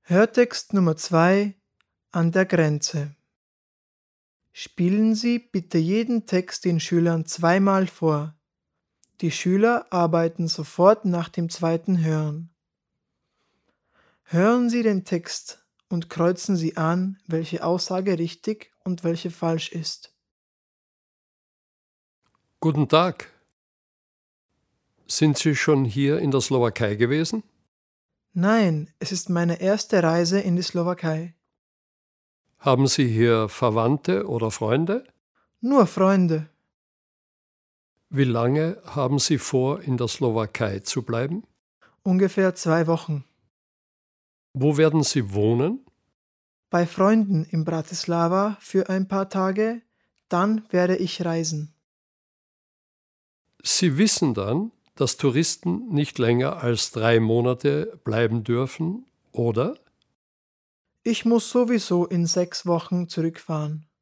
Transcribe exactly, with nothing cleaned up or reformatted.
Hörtext Nummer zwei an der Grenze. Spielen Sie bitte jeden Text den Schülern zweimal vor. Die Schüler arbeiten sofort nach dem zweiten Hören. Hören Sie den Text und kreuzen Sie an, welche Aussage richtig und welche falsch ist. Guten Tag. Sind Sie schon hier in der Slowakei gewesen? Nein, es ist meine erste Reise in die Slowakei. Haben Sie hier Verwandte oder Freunde? Nur Freunde. Wie lange haben Sie vor, in der Slowakei zu bleiben? Ungefähr zwei Wochen. Wo werden Sie wohnen? Bei Freunden in Bratislava für ein paar Tage, dann werde ich reisen. Sie wissen dann, dass Touristen nicht länger als drei Monate bleiben dürfen, oder? Ich muss sowieso in sechs Wochen zurückfahren.